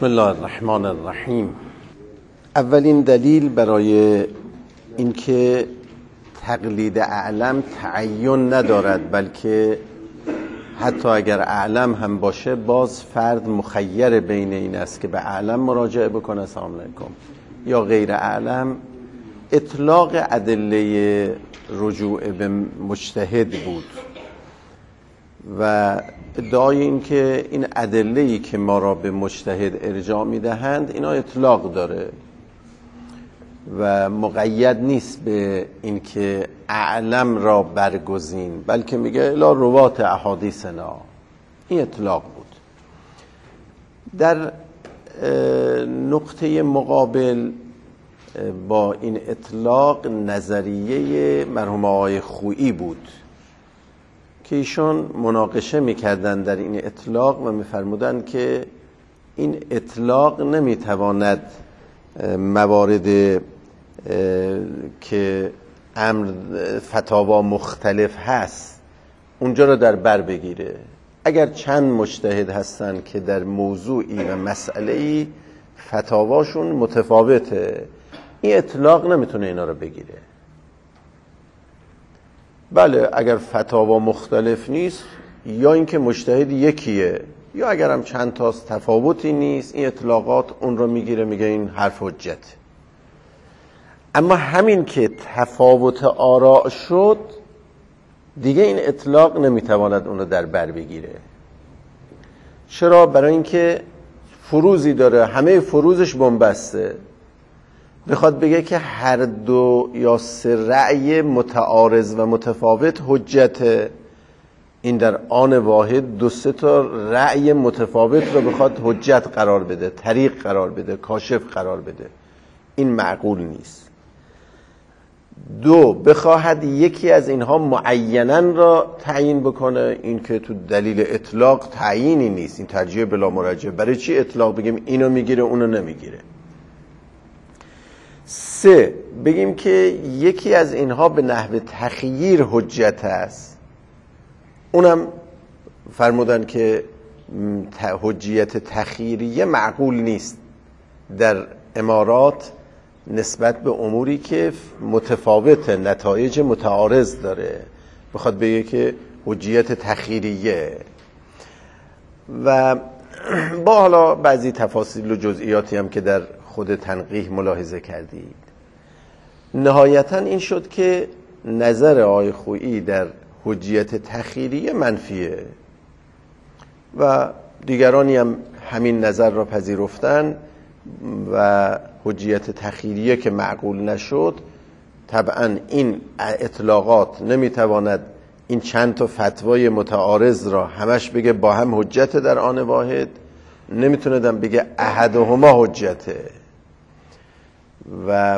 بسم الله الرحمن الرحیم. اولین دلیل برای اینکه تقلید اعلم تعین ندارد، بلکه حتی اگر اعلم هم باشه باز فرد مخیر بین این است که به اعلم مراجعه بکنه سلام علیکم یا غیر اعلم، اطلاق ادله رجوع به مجتهد بود و ادعای این که این ادله‌ای که ما را به مجتهد ارجاع میدهند اینا اطلاق داره و مقید نیست به این که اعلم را برگزین، بلکه میگه الا روات احادیثنا. این اطلاق بود. در نقطه مقابل با این اطلاق نظریه مرحوم آقای خویی بود که ایشون مناقشه میکردن در این اطلاق و میفرمودن که این اطلاق نمیتواند موارد که امر فتاوا مختلف هست اونجا رو در بر بگیره. اگر چند مجتهد هستن که در موضوعی و مسئله‌ای فتاواشون متفاوته، این اطلاق نمیتونه اینا رو بگیره. بله اگر فتاوا مختلف نیست یا اینکه مجتهد یکیه یا اگر هم چند تاست تفاوتی نیست، این اطلاقات اون رو میگیره، میگه این حرف حجت. اما همین که تفاوت آراء شد دیگه این اطلاق نمیتواند اون رو در بر بگیره. چرا؟ برای اینکه فروزی داره، همه فروزش بنبسته، بخواد بگه که هر دو یا سه رأی متعارض و متفاوت حجته، این در آن واحد دو سه تا رأی متفاوت رو بخواد حجت قرار بده، طریق قرار بده، کاشف قرار بده، این معقول نیست. دو، بخواهد یکی از اینها معیناً را تعیین بکنه، این که تو دلیل اطلاق تعیینی نیست، این ترجیح بلا مرجع. برای چی اطلاق بگیم اینو میگیره اونو نمیگیره؟ سه، بگیم که یکی از اینها به نحو تخییر حجت است، اونم فرمودن که حجیت تخییریه معقول نیست در امارات نسبت به اموری که متفاوت نتایج متعارض داره، بخواد بگه که حجیت تخییریه. و با حالا بعضی تفاصیل و جزئیاتی هم که در خود تنقیح ملاحظه کردید، نهایتا این شد که نظر آقای خویی در حجیت تخییریه منفیه و دیگرانی هم همین نظر را پذیرفتن و حجیت تخییریه که معقول نشد. طبعا این اطلاقات نمیتواند این چند تا فتوای متعارض را همش بگه با هم حجت در آن واحد، نمیتونه دم بگه احدهما حجته و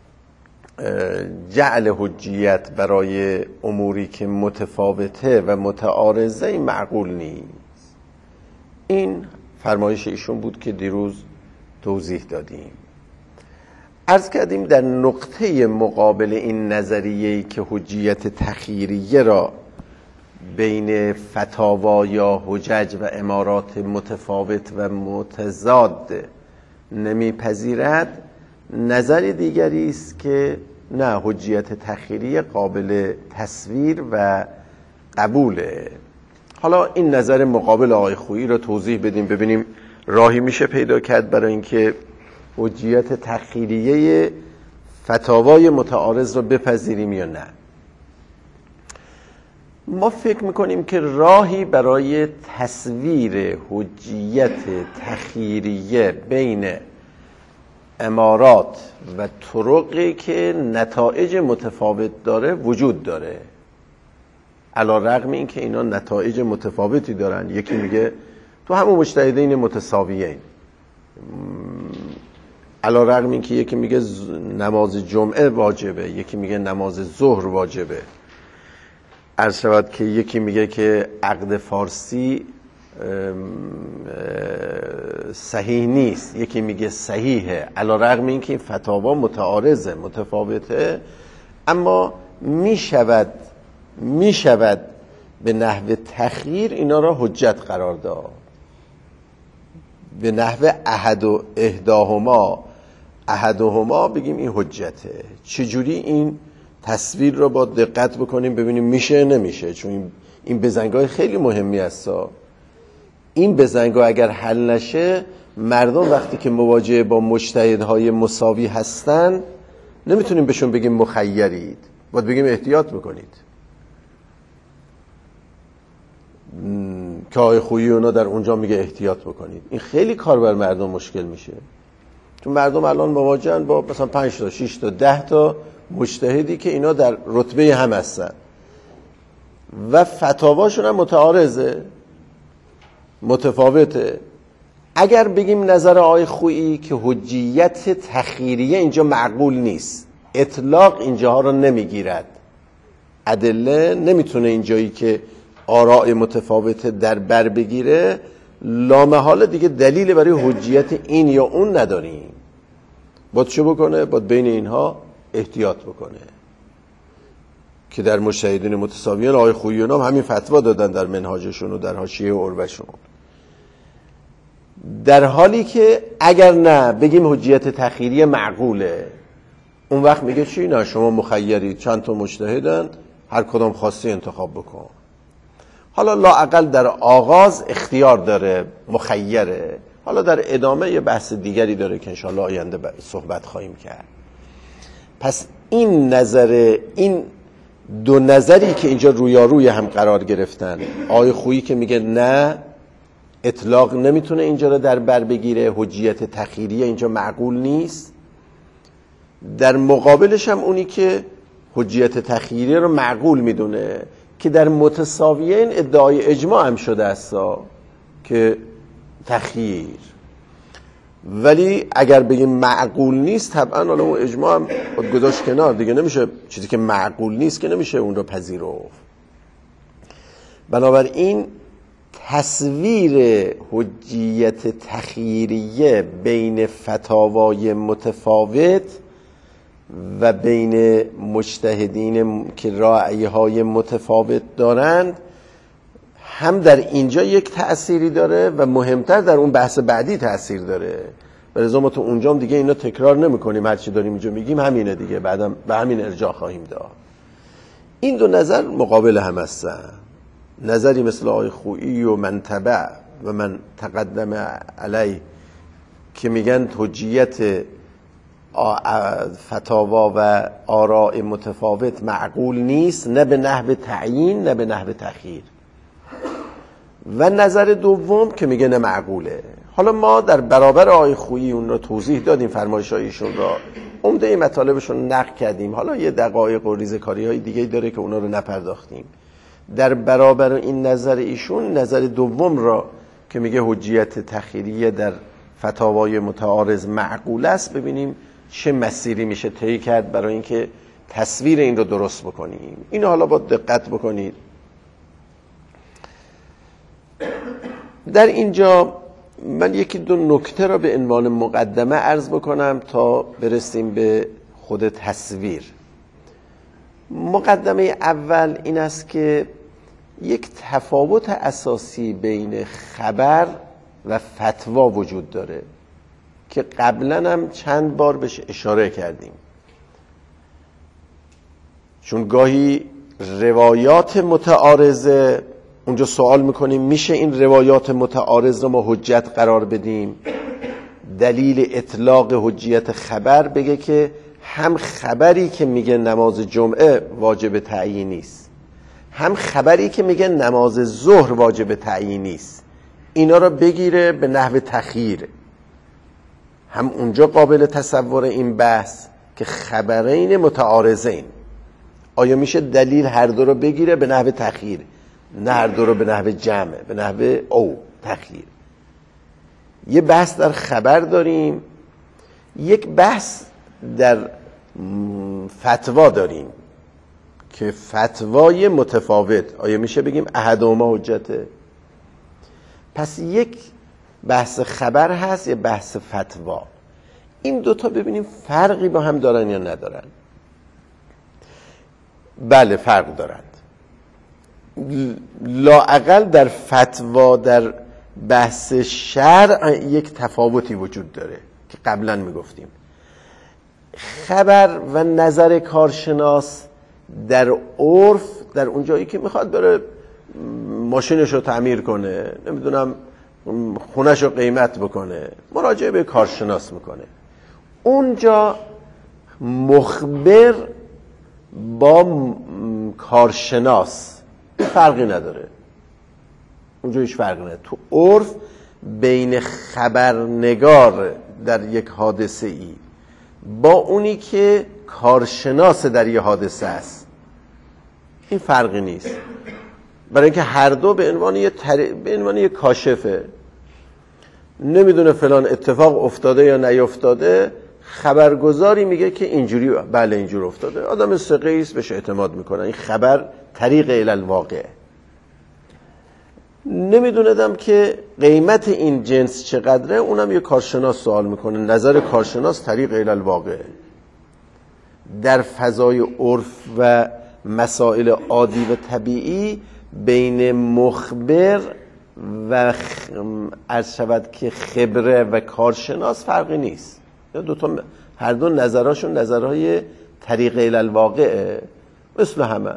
جعل حجیت برای اموری که متفاوته و متعارضه این معقول نیست. این فرمایش ایشون بود که دیروز توضیح دادیم. عرض کردیم در نقطه مقابل این نظریه‌ای که حجیت تخییریه را بین فتاوا یا حجج و امارات متفاوت و متضاد نمیپذیرد، نظر دیگری است که نه، حجیت تخییری قابل تصویر و قبوله. حالا این نظر مقابل آقای خویی را توضیح بدیم، ببینیم راهی میشه پیدا کرد برای اینکه حجیت تخییریه فتاوای متعارض را بپذیریم یا نه. ما فکر میکنیم که راهی برای تصویر حجیت تخییریه بین امارات و طرقی که نتایج متفاوت داره وجود داره، علی رغم این که اینا نتایج متفاوتی دارن. یکی میگه تو همون مجتهدین متساویین، علی رغم این که یکی میگه نماز جمعه واجبه، یکی میگه نماز ظهر واجبه. عرض شود که یکی میگه که عقد فارسی صحیح نیست، یکی میگه صحیحه، علی رغم این که این فتاوا متعارضه، متفاوته، اما میشود به نحو تخییر اینا را حجت قرار داد. به نحو احد و احدهما بگیم این حجته. چجوری این تصویر رو با دقت بکنیم ببینیم میشه نمیشه، چون این بزنگاه خیلی مهمی است. این بزنگاه اگر حل نشه، مردم وقتی که مواجه با مجتهدهای مساوی هستن نمیتونیم بهشون بگیم مخیرید، باید بگیم احتیاط بکنید. که آقای خویی اونا در اونجا میگه احتیاط بکنید. این خیلی کار بر مردم مشکل میشه، چون مردم الان مواجهن با مثلا 5 تا 6 تا 10 تا مجتهدی که اینا در رتبه هم هستن و فتاواشون هم متعارضه، متفاوته. اگر بگیم نظر آقای خویی که حجیت تخیریه اینجا معقول نیست، اطلاق اینجاها رو نمیگیرد، ادله نمیتونه اینجایی که آراء متفاوت در بر بگیره، لامحاله دیگه دلیل برای حجیت این یا اون نداریم. باید چه بکنه؟ باید بین اینها احتیاط بکنه که در مجتهدین متساویان آقای خویی هم همین فتوا دادن در منهاجشون و در حاشیه عربشون. در حالی که اگر نه بگیم حجیت تخیری معقوله، اون وقت میگه چی؟ نه شما مخیرید، چند تا مجتهدن، هر کدام خواستی انتخاب بکن. حالا لااقل در آغاز اختیار داره، مخیره. حالا در ادامه یه بحث دیگری داره که انشاءالله آینده صحبت خواهیم کرد. پس این دو نظری که اینجا رویاروی هم قرار گرفتن، آقای خویی که میگه نه اطلاق نمیتونه اینجا رو در بر بگیره، حجیت تخیریه اینجا معقول نیست، در مقابلش هم اونی که حجیت تخیریه رو معقول میدونه که در متساویین ادعای اجماع هم شده است که تخییر، ولی اگر بگیم معقول نیست طبعا حالا اون اجماع هم گذاشت کنار دیگه، نمیشه چیزی که معقول نیست که نمیشه اون رو پذیرفت. بنابراین تصویر حجیت تخییریه بین فتاوای متفاوت و بین مجتهدین که رأی‌های متفاوت دارند هم در اینجا یک تأثیری داره و مهمتر در اون بحث بعدی تأثیر داره. برای ما تو اونجا هم دیگه اینا تکرار نمی کنیم، هرچی داریم اینجا میگیم همینه دیگه، بعدم به همین ارجاع خواهیم داد. این دو نظر مقابل هم هستن، نظری مثل آقای خویی و من تبع و من تقدم علی که میگن حجیت فتاوا و آراء متفاوت معقول نیست، نه به نحو تعیین نه به نحو تخییر، و نظر دوم که میگه نه معقوله. حالا ما در برابر آقای خویی اون رو توضیح دادیم، فرمایشایشون را عمده مطالبشون نقل کردیم، حالا یه دقایق و ریزکاری های دیگه داره که اونا رو نپرداختیم. در برابر این نظر ایشون نظر دوم را که میگه حجیت تخیریه در فتاوای متعارض معقول است، ببینیم چه مسیری میشه طی کرد برای اینکه تصویر این رو درست بکنیم. این حالا با دقت بکنید. در اینجا من یکی دو نکته را به عنوان مقدمه عرض بکنم تا برسیم به خود تصویر. مقدمه اول این است که یک تفاوت اساسی بین خبر و فتوا وجود داره که قبلا هم چند بار بهش اشاره کردیم، چون گاهی روایات متعارضه اونجا سوال میکنیم میشه این روایات متعارض رو ما حجت قرار بدیم؟ دلیل اطلاق حجیت خبر بگه که هم خبری که میگه نماز جمعه واجب تعیین نیست، هم خبری که میگه نماز ظهر واجب تعیین نیست، اینا رو بگیره به نحو تخییر. هم اونجا قابل تصور این بحث که خبرین متعارضین، آیا میشه دلیل هر دو رو بگیره به نحو تخییر، نه هر دو رو به نحو جمع، به نحو او تخییر. یه بحث در خبر داریم، یک بحث در فتوا داریم که فتوای متفاوت آیا میشه بگیم احدهما حجته؟ پس یک بحث خبر هست، یه بحث فتوا. این دوتا ببینیم فرقی با هم دارن یا ندارن. بله فرق دارند. لااقل در فتوا در بحث شرع یک تفاوتی وجود داره که قبلا میگفتیم. خبر و نظر کارشناس در عرف، در اون جایی که میخواد بره ماشینش رو تعمیر کنه، نمیدونم خونش رو قیمت بکنه، مراجعه به کارشناس میکنه. اونجا مخبر با کارشناس فرقی نداره، اونجا هیچ فرقی نداره. تو عرف بین خبرنگار در یک حادثه ای با اونی که کارشناس در یه حادثه است این فرقی نیست، برای اینکه هر دو به عنوان یه کاشفه، نمیدونه فلان اتفاق افتاده یا نیفتاده، خبرگزاری میگه که اینجوری، بله اینجور افتاده، آدم ثقه‌ای است بهش اعتماد میکنه، این خبر طریق الی الواقع. نمیدونم که قیمت این جنس چقدره، اونم یه کارشناس سوال میکنه، نظر کارشناس طریق الی الواقع. در فضای عرف و مسائل عادی و طبیعی بین مخبر و عرض شود که خبره و کارشناس فرقی نیست، هر دو نظرهاشون نظرهای طریق الی الواقعه مثل همه.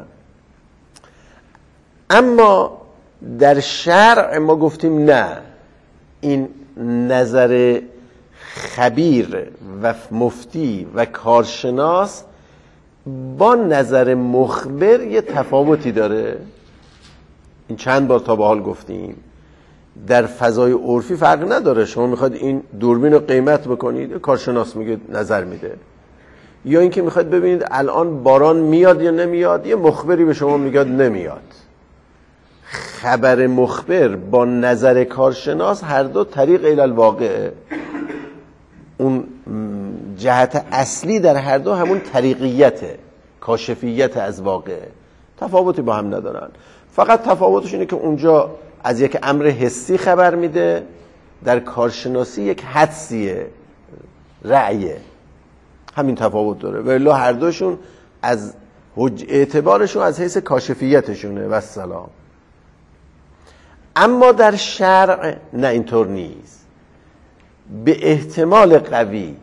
اما در شرع ما گفتیم نه، این نظر خبیر و مفتی و کارشناس با نظر مخبر یه تفاوتی داره. این چند بار تا به حال گفتیم. در فضای عرفی فرق نداره، شما میخواد این دوربین رو قیمت بکنید، کارشناس میگه نظر میده، یا اینکه میخواد ببینید الان باران میاد یا نمیاد، یه مخبری به شما میگه نمیاد. خبر مخبر با نظر کارشناس هر دو طریق الی الواقع، اون جهت اصلی در هر دو همون طریقیته، کاشفیت از واقع، تفاوتی با هم ندارن. فقط تفاوتش اینه که اونجا از یک امر حسی خبر میده، در کارشناسی یک حدسیه، رأیه، همین تفاوت داره. ولی هر دوشون از اعتبارشون از حیث کاشفیتشونه و السلام. اما در شرع نه، اینطور نیست. به احتمال قوی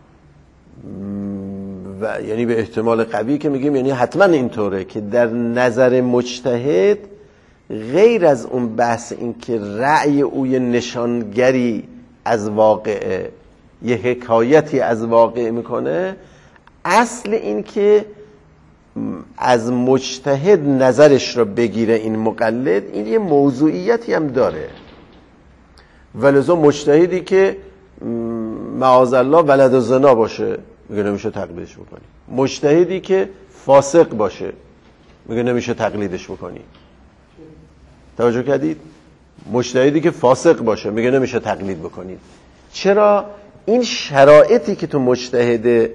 و یعنی به احتمال قوی که میگیم یعنی حتما اینطوره که در نظر مجتهد غیر از اون بحث این که رأی او نشانگری از واقعه، یه حکایتی از واقع میکنه، اصل این که از مجتهد نظرش رو بگیره این مقلد، این یه موضوعیتی هم داره. ولذا مجتهدی که معاذالله ولد زنا باشه میگه نمیشه تقلیدش بکنی، مجتهدی که فاسق باشه میگه نمیشه تقلیدش بکنی. توجه کردید؟ مجتهدی که فاسق باشه میگه نمیشه تقلید بکنید. چرا؟ این شرایطی که تو مجتهد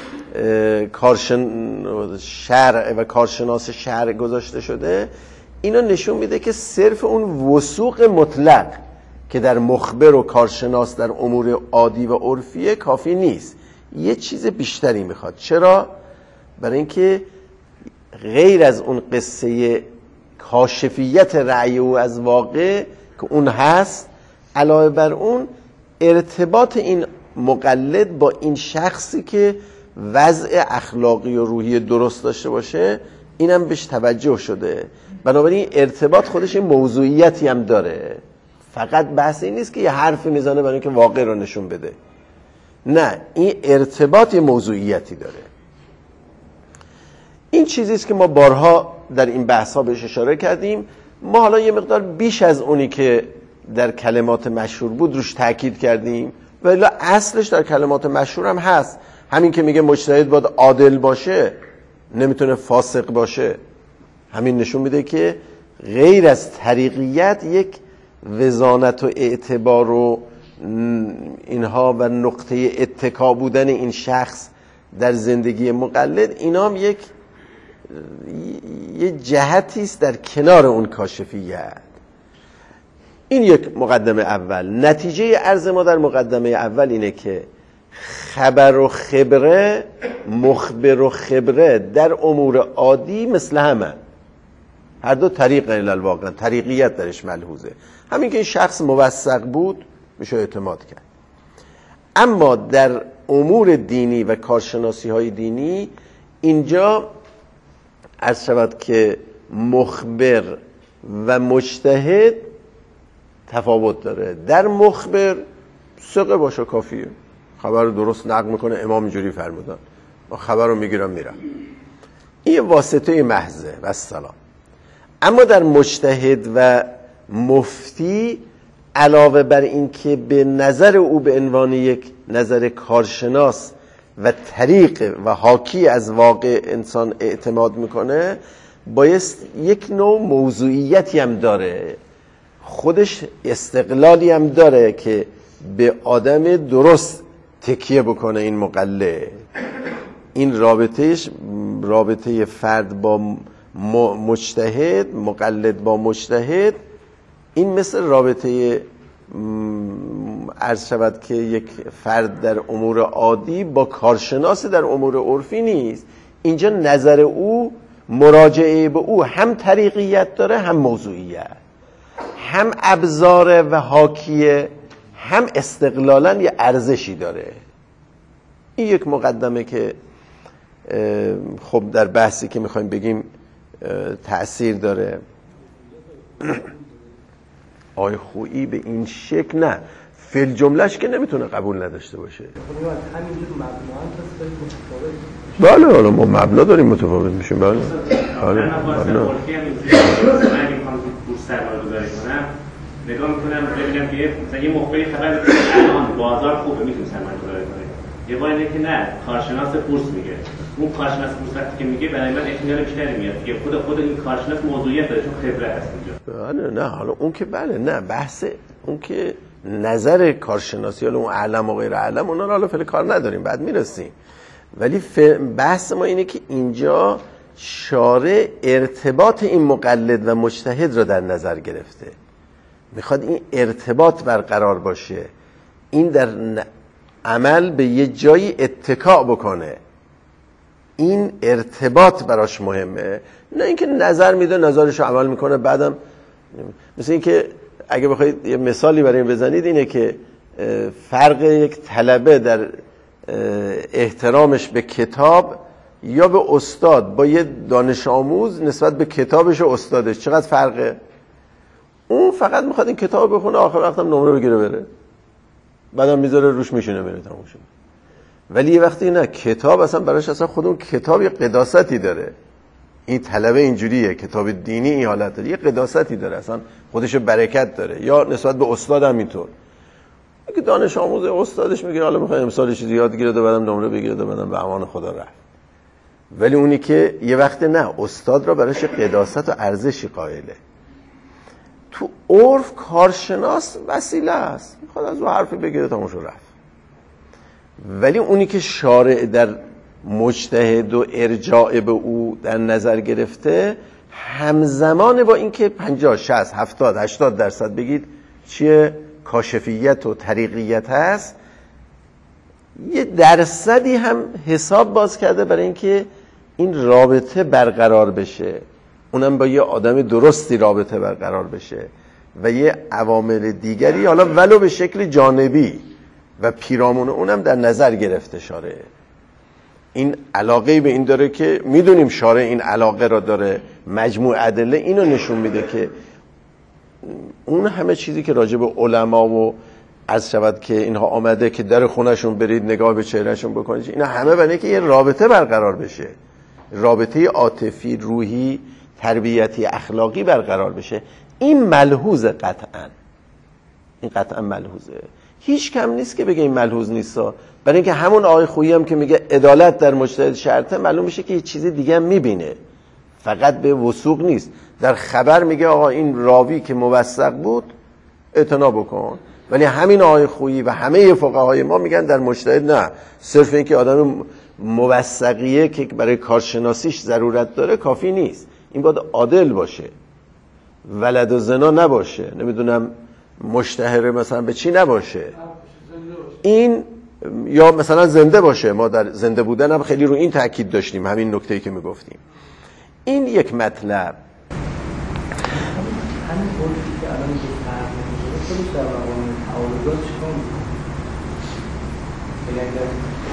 شرع و کارشناس شرع گذاشته شده، اینا نشون میده که صرف اون وثوق مطلق که در مخبر و کارشناس در امور عادی و عرفیه کافی نیست، یه چیز بیشتری میخواد. چرا؟ برای اینکه غیر از اون قصه کاشفیت رأی او از واقع که اون هست، علاوه بر اون ارتباط این مقلد با این شخصی که وضع اخلاقی و روحی درست داشته باشه، اینم بهش توجه شده. بنابراین ارتباط خودش موضوعیتی هم داره، فقط بحث این نیست که یه حرفی میزنه برای اینکه واقع رو نشون بده، نه، این ارتباط موضوعیتی داره. این چیزیست که ما بارها در این بحث‌ها بهش اشاره کردیم. ما حالا یه مقدار بیش از اونی که در کلمات مشهور بود روش تاکید کردیم، ولی اصلش در کلمات مشهور هم هست. همین که میگه مجتهد باید عادل باشه، نمیتونه فاسق باشه، همین نشون میده که غیر از طریقیت یک وزانت و اعتبار و اینها و نقطه اتکا بودن این شخص در زندگی مقلد، اینا هم یه جهتی است در کنار اون کاشفیت. این یک مقدمه اول. نتیجه عرض ما در مقدمه اول اینه که خبر و خبره، مخبر و خبره در امور عادی مثل همه، هر دو طریق الالواقع، طریقیت درش ملحوظه. همین که این شخص موثق بود میشه اعتماد کرد. اما در امور دینی و کارشناسی های دینی اینجا عرض شود که مخبر و مجتهد تفاوت داره. در مخبر ثقه باشه کافیه، خبر رو درست نقل میکنه، امام اینجوری فرمودن، ما خبر رو میگیرم میرم، این واسطه محضه و السلام. اما در مجتهد و مفتی علاوه بر این که به نظر او به عنوان یک نظر کارشناس و طریق و حاکی از واقع انسان اعتماد میکنه، بایست یک نوع موضوعیتی هم داره، خودش استقلالی هم داره که به آدم درست تکیه بکنه. این مقلد، این رابطه فرد با مجتهد، مقلد با مجتهد، این مثل رابطه عرض شود که یک فرد در امور عادی با کارشناس در امور عرفی نیست. اینجا نظر او، مراجعه به او هم طریقیت داره، هم موضوعیت، هم ابزاره و حاکیه، هم استقلالاً یه ارزشی داره. این یک مقدمه که خب در بحثی که میخوایم بگیم تأثیر داره. آی خویی به این شکل نه، فیل جملهش که نمیتونه قبول نداشته باشه. بله حالا ما مبنا داریم متفاوت میشیم. بله مبنا نگاه میکنم ببینم که مثلا یه مخبری خبر میده الان بازار خوبه میتونه سرمایه گذاری کنه، یه بار اینه که نه کارشناس بورس میگه، اون کارشناس بورس وقتی که میگه برای من احتمال بیشتری میاد که خود این کارشناس موضوعیت داره چون خبره هست اینجا. بله نه حالا اون که بله نه بحث اون که نظر کارشناسی حالا اون علم و غیر علم اونا رو حالا فعلا کار نداریم، بعد میرسیم. ولی بحث ما اینه که اینجا شارع ارتباط این مقلد و مجتهد رو در نظر گرفته، میخواد این ارتباط برقرار باشه، این در عمل به یه جایی اتکا بکنه، این ارتباط براش مهمه، نه اینکه نظر میده نظرشو عمل میکنه بعدم. مثل اینکه اگه بخواید یه مثالی برای این بزنید اینه که فرق یک طلبه در احترامش به کتاب یا به استاد با یه دانش آموز نسبت به کتابش و استادش چقدر فرقه؟ اون فقط میخواد این کتاب بخونه، آخر وقت هم نمره بگیره بره، بعدم میذاره روش میشینه میره تموم شد. ولی یه وقتی نه، کتاب اصلا براش اصلا خود اون کتاب یه قداستی داره. این طلبه اینجوریه، کتاب دینی این حالت داره، یه قداستی داره، اصلا خودشو برکت داره. یا نسبت به استاد هم اینطور، که دانش آموز استادش میگه حالا میخواد امسال چیزی یاد گیره و بعدم نمره بگیره و بعدم به امان خدا رفت. ولی اونی که یه وقت نه، استاد را براش قداست و ارزشی قائله. تو عرف کارشناس وسیله است، میخواد از اون حرفی بگیره تموم شد رفت. ولی اونی که شارع در مجتهد و ارجاع به او در نظر گرفته، همزمان با اینکه 50 60 70 80% بگید چیه کاشفیت و طریقیت هست، یه درصدی هم حساب باز کرده برای اینکه این رابطه برقرار بشه، اونم با یه آدم درستی رابطه برقرار بشه و یه عوامل دیگری حالا ولو به شکل جانبی و پیرامون اونم در نظر گرفته شارع. این علاقه به این داره که میدونیم شارع این علاقه را داره، مجموع ادله اینو نشون میده که اون همه چیزی که راجع به علما و از شود که اینها آمده که در خونهشون برید نگاه به چهرهشون بکنید، اینا همه برای که یه رابطه برقرار بشه، رابطه عاطفی، روحی، تربیتی، اخلاقی برقرار بشه. این ملحوظه قطعا، این قطعا ملحوظه، هیچ کم نیست که بگه این ملحوظ نیستا. برای اینکه همون آقای خویی هم که میگه عدالت در مجتهد شرطه، معلوم میشه که یه چیزی دیگه هم میبینه، فقط به وثوق نیست. در خبر میگه آقا این راوی که موثق بود اعتنا بکن، ولی همین آقای خویی و همه فقهای ما میگن در مجتهد نه، صرف این که آدم موثقیه که برای کارشناسیش ضرورت داره کافی نیست، این باید عادل باشه، ولد و زنا نباشه، نمیدونم مشتهر مثلا به چی نباشه، این یا مثلا زنده باشه. ما در زنده بودن هم خیلی رو این تاکید داشتیم، همین نکته‌ای که میگفتیم. این یک مطلب. همین حکمی که الان که فرق نمی‌کنه خودش در مقام تعارضات چیکار می‌کنه؟ اگر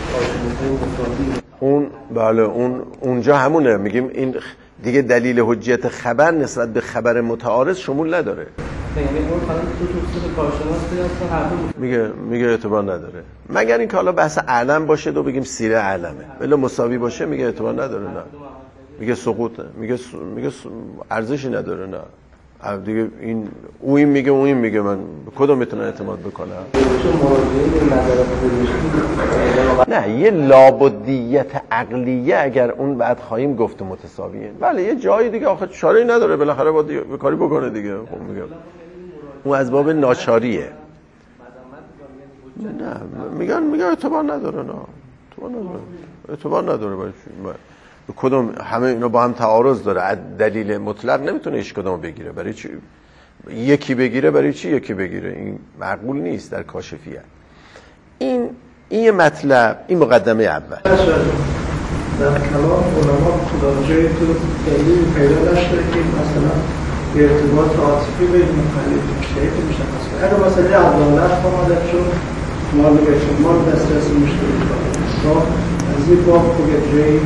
اون بله اونجا همونه، میگیم این دیگه دلیل حجیت خبر نسبت به خبر متعارض شمول نداره. یعنی اون حالا تو کارشناس میگه اعتبار نداره، مگر اینکه حالا بحث علم باشه دو بگیم سیره علمه، ولی مساوی باشه میگه اعتبار نداره، نه میگه سقوطه، میگه ارزشی نداره، نه دیگه این این میگه من کدوم میتونم اعتماد بکنم؟ نه یه لابدیت عقلیه اگر اون بعد خواهیم گفت متساویه، بله یه جایی دیگه آخه چاره‌ای نداره بالاخره باید کاری بکنه دیگه. خب میگه اون از باب ناچاریه. نه میگن اعتبار نداره، نه اعتبار نداره باشه. کدوم همه اینا با هم تعارض داره، دلیل مطلق نمیتونه هیچ کدومو بگیره. برای چی یکی بگیره؟ برای چی یکی بگیره؟ این معقول نیست در کاشفیت. این مطلب، این مقدمه اول. در کلام علما خدا جای تو دلیل پیدا نشده که مثلا ارتباط عاطفی بین مخالف شیعه مشخص کنه. اگر مثلا عدالت اومده چون مال به شما دسترسی مشکلی داره، از این باب که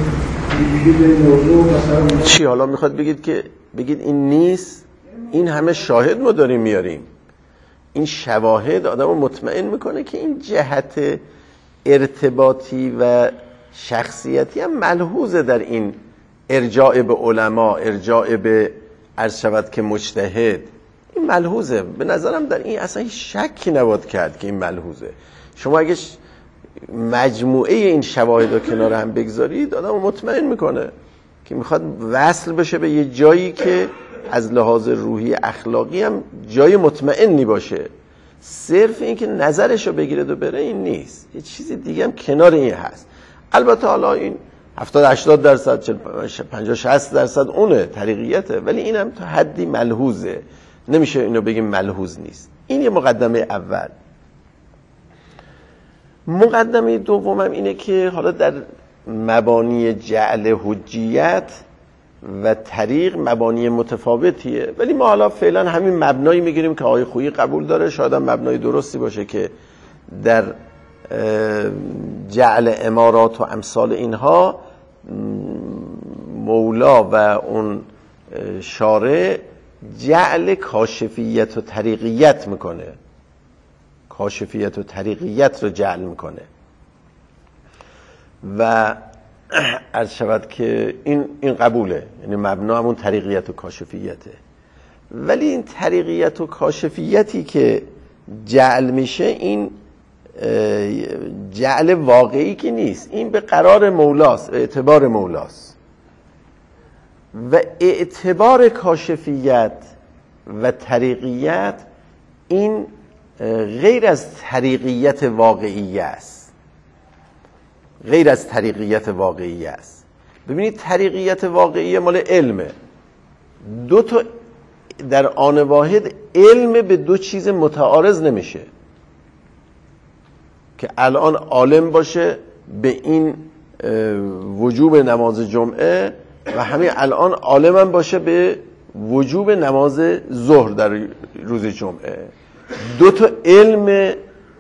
چی حالا میخواد بگید این نیست؟ این همه شاهد ما داریم میاریم، این شواهد آدمو مطمئن میکنه که این جهت ارتباطی و شخصیتی هم ملحوظه در این ارجاع به علما، ارجاع به عرض شود که مجتهد، این ملحوظه. به نظرم در این اصلا شکی نباید کرد که این ملحوظه. شما اگه مجموعه این شواهد رو کنار هم بگذارید آدم مطمئن میکنه که میخواد وصل بشه به یه جایی که از لحاظ روحی اخلاقی هم جای مطمئنی باشه. صرف این که نظرش رو بگیرد و بره این نیست، یه چیز دیگه هم کنار این هست. البته حالا این 70-80%، 50-60% اونه طریقیته، ولی این هم تا حدی ملحوظه، نمیشه اینو بگیم ملحوظ نیست. این یه مقدمه اول. مقدمه دومم اینه که حالا در مبانی جعل حجیت و طریق مبانی متفاوتیه، ولی ما حالا فعلا همین مبنایی میگیریم که آقای خویی قبول داره، شاید هم مبنای درستی باشه که در جعل امارات و امثال اینها مولا و اون شارع جعل کاشفیت و طریقیت میکنه، کاشفیت و طریقیت رو جعل میکنه و عرض شود که این قبوله، یعنی مبنا همون طریقیت و کاشفیته. ولی این طریقیت و کاشفیتی که جعل میشه این جعل واقعی که نیست، این به قرار مولاست، اعتبار مولاست. و اعتبار کاشفیت و طریقیت این غیر از طریقیت واقعی است، غیر از طریقیت واقعی است. ببینید طریقیت واقعی مال علمه، دو تا در آن واحد علم به دو چیز متعارض نمیشه که الان عالم باشه به این وجوب نماز جمعه و همین الان عالم هم باشه به وجوب نماز ظهر در روز جمعه. دو تا علم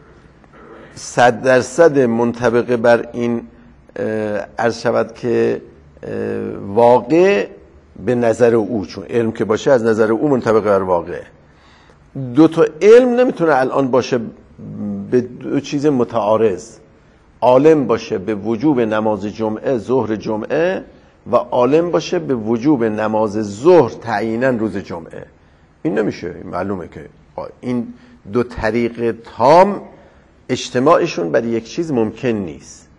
100% منطبق بر این عرض شود که واقع به نظر او، چون علم که باشه از نظر او منطبق بر واقع. دو تا علم نمیتونه الان باشه به دو چیز متعارض، عالم باشه به وجوب نماز جمعه ظهر جمعه و عالم باشه به وجوب نماز ظهر تعیینا روز جمعه. این نمیشه، این معلومه که این دو طریق تام اجتماعشون بر یک چیز ممکن نیست.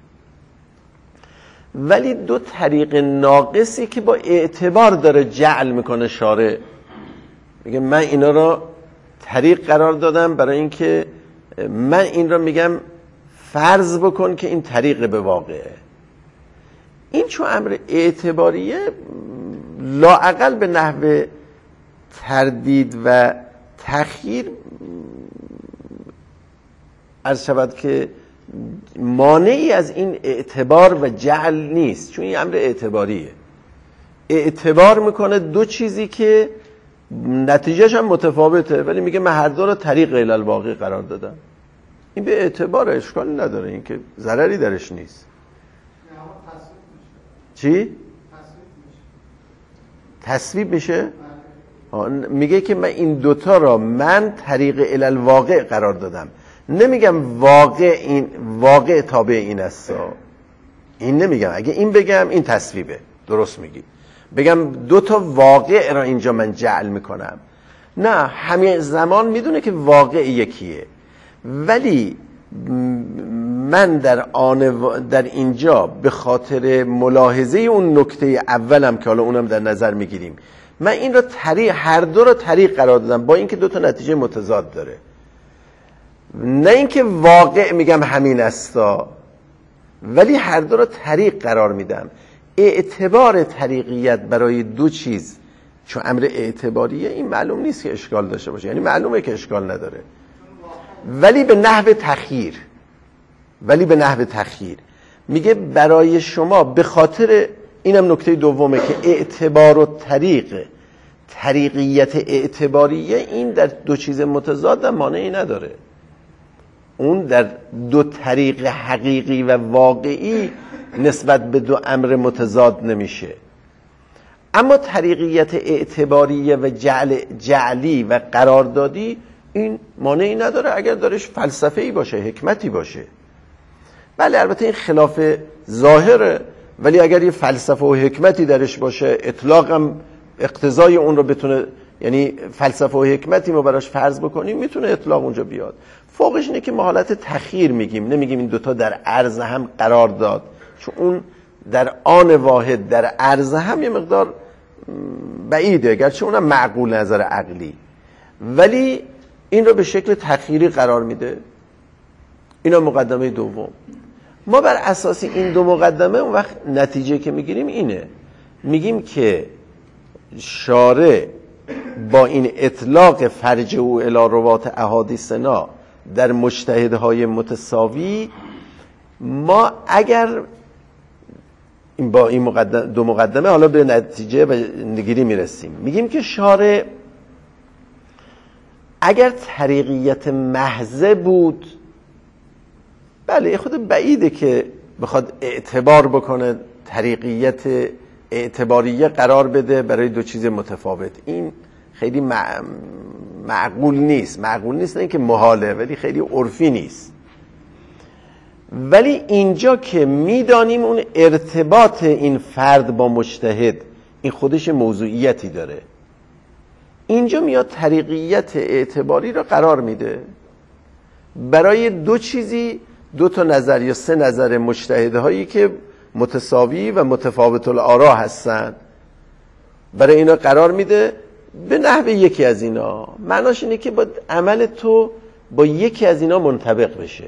ولی دو طریق ناقصی که با اعتبار داره جعل میکنه شارع، میگه من اینا را طریق قرار دادم برای اینکه من این را میگم فرض بکن که این طریق به واقعه. این چون امر اعتباریه لااقل به نحو تردید و تخییر عرض شود که مانعی از این اعتبار و جعل نیست، چون این امر اعتباریه، اعتبار میکنه دو چیزی که نتیجهش هم متفاوته، ولی میگه من هر دو رو طریق الی الواقع قرار دادم. این به اعتبار اشکالی نداره، این که ضرری درش نیست. چی؟ تصویب میشه؟ میگه که من این دوتا را من طریق الی الواقع قرار دادم. نمیگم واقع تابع این است، این نمیگم. اگه این بگم این تصویبه، درست میگی. بگم دوتا واقع را اینجا من جعل میکنم، نه، همه زمان میدونه که واقع یکیه، ولی من در اینجا به خاطر ملاحظه اون نکته اولم که حالا اونم در نظر میگیریم، من این را هر دو را طریق قرار دادم، با اینکه دو تا نتیجه متضاد داره. نه اینکه واقع میگم همین استا، ولی هر دو را طریق قرار میدم. اعتبار طریقیت برای دو چیز چون امر اعتباریه، این معلوم نیست که اشکال داشته باشه، یعنی معلومه که اشکال نداره، ولی به نحو تخییر میگه برای شما به خاطر اینم نکته دومه که اعتبار و طریقیت اعتباریه، این در دو چیز متضاد مانعی نداره. اون در دو طریق حقیقی و واقعی نسبت به دو امر متضاد نمیشه. اما طریقیت اعتباریه و جعلی و قراردادی این مانعی نداره اگر درش فلسفه‌ای باشه، حکمتی باشه. بله البته این خلاف ظاهره، ولی اگر یه فلسفه و حکمتی درش باشه، اطلاقم اقتضای اون رو بتونه، یعنی فلسفه و حکمتی ما براش فرض بکنیم، میتونه اطلاق اونجا بیاد. فوقش اینه که ما حالت تخییر میگیم، نمیگیم این دوتا در عرض هم قرار داد، چون اون در آن واحد در عرض هم یه مقدار بعیده، گرچه اونم معقول نظر عقلی، ولی این رو به شکل تخییری قرار میده. اینا مقدمه دوم. ما بر اساس این دو مقدمه اون وقت نتیجه که میگیریم اینه، میگیم که شارع با این اطلاق فرجعوا الی روات احادیثنا در مجتهدهای متساوی، ما اگر با این دو مقدمه حالا به نتیجه و نگیری میرسیم، میگیم که شارع اگر طریقیت محضه بود، بله خود بعیده که بخواد اعتبار بکنه، طریقیت اعتباریه قرار بده برای دو چیز متفاوت. این خیلی معقول نیست نه اینکه محاله، ولی خیلی عرفی نیست. ولی اینجا که میدانیم اون ارتباط این فرد با مجتهد این خودش موضوعیتی داره، اینجا میاد طریقیت اعتباری را قرار میده برای دو چیزی، دو تا نظر یا سه نظر مجتهدهایی که متساوی و متفاوت الآراء هستن، برای اینا قرار میده به نحو یکی از اینا. معناش اینه که باید عمل تو با یکی از اینا منطبق بشه،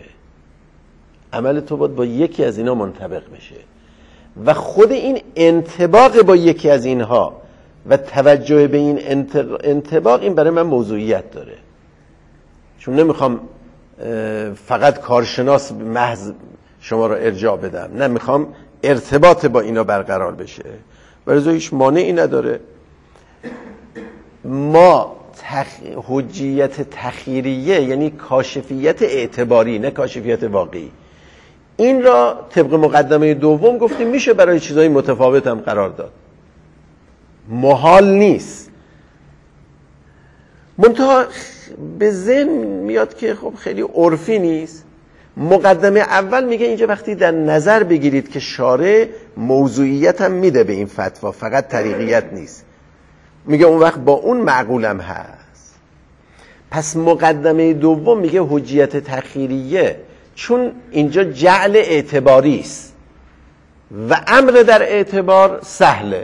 و خود این انطباق با یکی از اینها و توجه به این انطباق، این برای من موضوعیت داره. چون نمیخوام فقط کارشناس محض شما رو ارجاع بدم، نه، میخوام ارتباط با اینا برقرار بشه، برای هیچ مانعی نداره. ما حجیت تخییریه، یعنی کاشفیت اعتباری نه کاشفیت واقعی، این را طبق مقدمه دوم گفتیم میشه برای چیزهای متفاوت هم قرار داد، محال نیست. منتها به ذهن میاد که خب خیلی عرفی نیست. مقدمه اول میگه اینجا وقتی در نظر بگیرید که شارع موضوعیت هم میده به این فتوا، فقط طریقیت نیست، میگه اون وقت با اون معقولم هست. پس مقدمه دوم میگه حجیت تخییریه، چون اینجا جعل اعتباری است و امر در اعتبار سهله.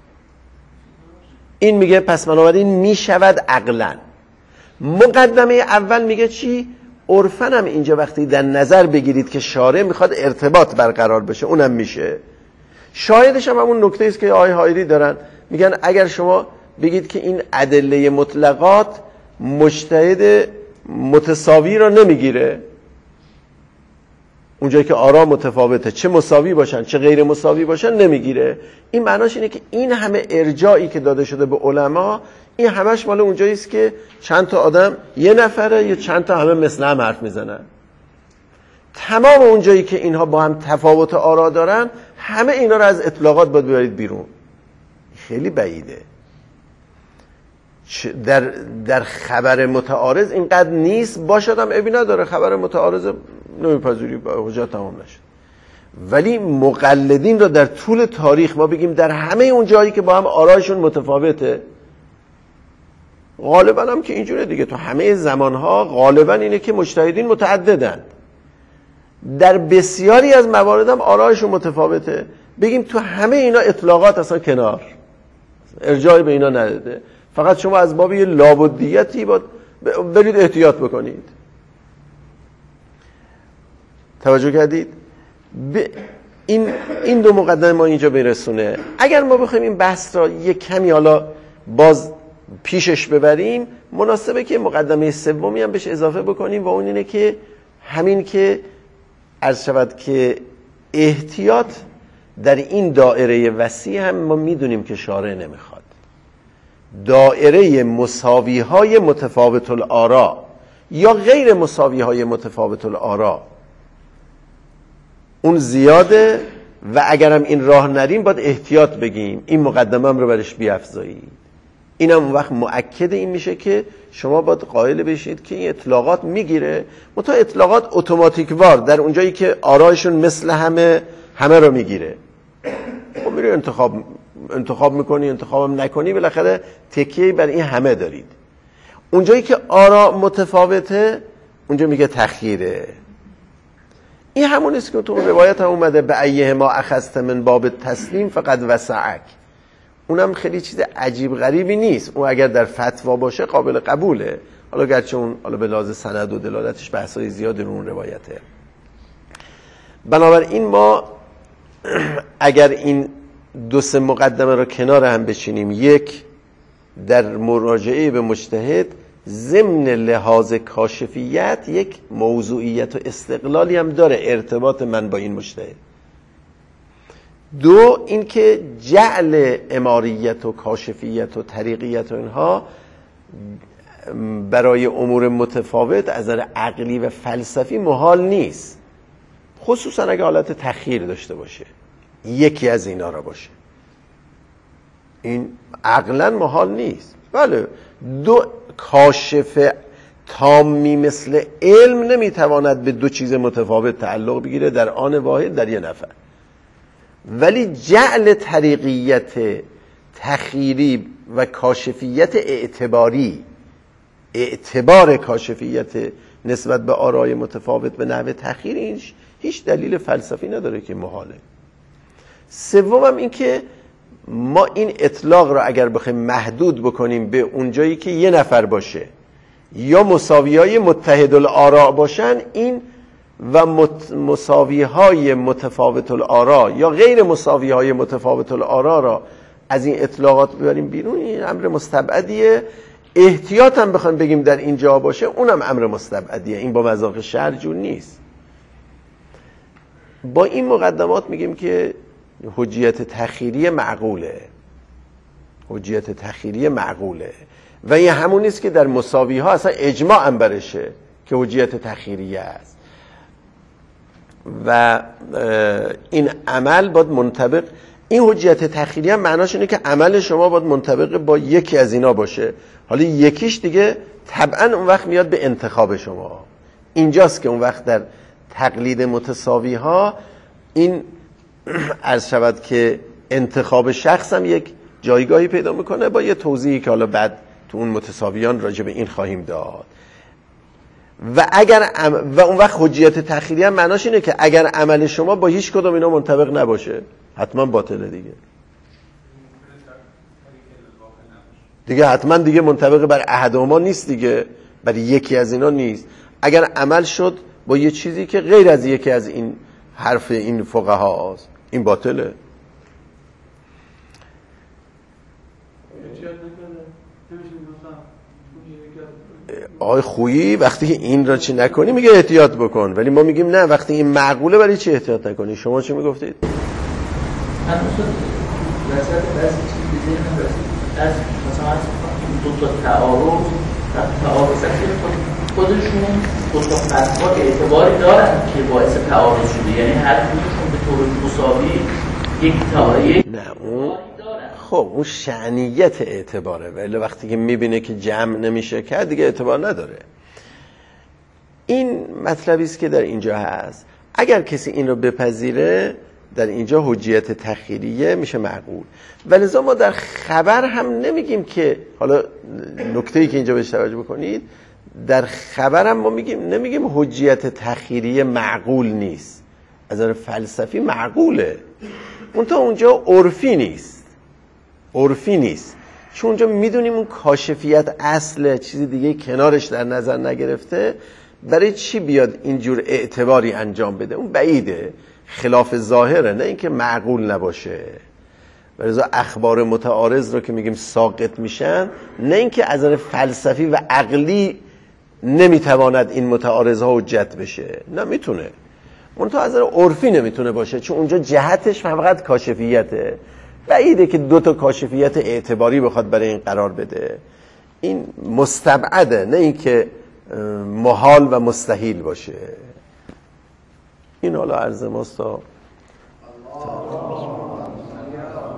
این میگه پس بنابراین میشود عقلا. مقدمه اول میگه چی؟ عرفن هم اینجا وقتی در نظر بگیرید که شارع میخواد ارتباط برقرار بشه، اونم میشه. شاهدش هم همون نکته است که آقای حایری دارن، میگن اگر شما بگید که این ادله مطلقات مجتهد متساوی را نمیگیره، اونجایی که آرا متفاوته، چه مساوی باشن چه غیر مساوی باشن، نمیگیره. این معناش اینه که این همه ارجاعی که داده شده به علما، این همش مال اونجایی است که چند تا آدم یه نفره یا چند تا همه مثل هم حرف میزنن. تمام اونجایی که اینها با هم تفاوت آرا دارن، همه اینا رو از اطلاقات باید ببرید بیرون. خیلی بعیده. در خبر متعارض اینقدر نیست، باشد هم ابی نداره، خبر متعارض نمیپذیری حجت تمام نشد. ولی مقلدین رو در طول تاریخ ما بگیم در همه اون جایی که با هم آرایشون متفاوته، غالبا هم که اینجوره دیگه، تو همه زمانها غالبا اینه که مجتهدین متعددن، در بسیاری از موارد هم آرایشون متفاوته، بگیم تو همه اینا اطلاقات اصلا کنار، ارجاعی به اینا نداده، فقط شما از باب یه لابدیتی برید احتیاط بکنید. توجه کردید؟ این دو مقدمه ما اینجا برسونه. اگر ما بخوایم این بحث را یک کمی حالا باز پیشش ببریم، مناسبه که مقدمه سومی هم بهش اضافه بکنیم و اون اینه که همین که عرض شود که احتیاط در این دایره وسیع هم ما میدونیم که شارع نمیخواد. دایره مساوی های متفاوت الآرا یا غیر مساوی های متفاوت الآرا اون زیاده و اگرم این راه نریم باید احتیاط بگیم، این مقدمه هم رو برش بیافزایید. این هم وقت مؤکد این میشه که شما باید قائل بشید که این اطلاقات میگیره، متا اطلاقات اتوماتیک وار در اونجایی که آرایشون مثل همه رو میگیره. خب میری انتخاب میکنی، انتخابم نکنی، بالاخره تکیه بر این همه دارید. اونجایی که آرا متفاوته اونجا میگه تخییره. این همون است که تو روایت هم اومده به ایه ما اخذت من باب تسلیم فقط وسعک. اونم خیلی چیز عجیب غریبی نیست، اون اگر در فتوا باشه قابل قبوله، حالا گرچه اون حالا به لحاظ سند و دلالتش بحثای زیادی رو اون روایته. بنابراین ما اگر این دو سه مقدمه رو کنار هم بچینیم، یک در مراجعه به مجتهد ضمن لحاظ کاشفیت یک موضوعیت و استقلالی هم داره، ارتباط من با این مجتهد. دو اینکه جعل اماریت و کاشفیت و طریقیت و اینها برای امور متفاوت از نظر عقلی و فلسفی محال نیست، خصوصا اگه حالت تخییر داشته باشه، یکی از اینا را باشه، این عقلا محال نیست. بله، دو کاشف تامی مثل علم نمیتواند به دو چیز متفاوت تعلق بگیره در آن واحد در یه نفر، ولی جعل طریقیت تخییری و کاشفیت اعتباری، اعتبار کاشفیت نسبت به آرای متفاوت به نحو تخییر، هیچ دلیل فلسفی نداره که محاله. سومم این که ما این اطلاق را اگر بخوایم محدود بکنیم به اونجایی که یه نفر باشه یا مساویهای متحد الآراء باشن، این و مساویهای متفاوت الآراء یا غیر مساویهای متفاوت الآراء را از این اطلاقات ببریم بیرون، این امر مستبعدیه. احتیاط هم بخوایم بگیم در اینجا باشه، اونم امر مستبعدیه، این با مذاق شرع جور نیست. با این مقدمات میگیم که حجیت تخییری معقوله، حجیت تخییری معقوله و این همون نیست که در مساوی ها اصلا اجماع هم برشه که حجیت تخییری است و این عمل باید منطبق، این حجیت تخییری هم معناش اینه که عمل شما باید منطبق با یکی از اینا باشه. حالا یکیش دیگه طبعا اون وقت میاد به انتخاب شما، اینجاست که اون وقت در تقلید متساوی ها این عرض شود که انتخاب شخص هم یک جایگاهی پیدا میکنه، با یه توضیحی که حالا بعد تو اون متساویان راجع به این خواهیم داد. و اون وقت حجیت تخییری هم معناش اینه که اگر عمل شما با هیچ کدوم اینا منطبق نباشه حتما باطله دیگه حتما دیگه منطبق بر احدهما نیست دیگه، بر یکی از اینا نیست. اگر عمل شد با یه چیزی که غیر از یکی از این حرف این فقها هست، این باطله. آقای خویی وقتی که این را چی نکنی میگه احتیاط بکن، ولی ما میگیم نه، وقتی این معقوله برای چی احتیاط نکنی؟ شما چی میگفتید؟ من اصلا وسط بعضی چیز دیگه هم رسید، مثلا دو تا تعارض و تعارض خودشون دو تا فتوا اعتباری دارن که باعث تعارض شده، یعنی هر کدومشون به طور مساوی یک تعارض نه اون خب اون شأنیت اعتباره، ولی وقتی که میبینه که جمع نمیشه کرد دیگه اعتبار نداره. این مطلبی است که در اینجا هست. اگر کسی این رو بپذیره در اینجا حجیت تخیریه میشه معقول. ولذا ما در خبر هم نمیگیم که، حالا نکته‌ای که اینجا بهش توجه بکنید، در خبر هم ما نمیگیم حجیت تخیریه معقول نیست، از نظر فلسفی معقوله، منتها اونجا عرفی نیست، چون اونجا میدونیم اون کاشفیت اصل چیزی دیگه کنارش در نظر نگرفته، برای چی بیاد اینجور اعتباری انجام بده؟ اون بعیده، خلاف ظاهره، نه اینکه معقول نباشه. ولذا اخبار متعارض رو که میگیم ساقط میشن، نه اینکه از نظر فلسفی و عقلی نمیتواند این متعارض ها حجت بشه، نه میتونه، منتها از نظر عرفی نمیتونه باشه، چون اونجا جهتش فقط کاشفیته. بعیده که دو تا کاشفیت اعتباری بخواد برای این قرار بده، این مستبعده، نه اینکه محال و مستحیل باشه. این حالا عرض ماست تا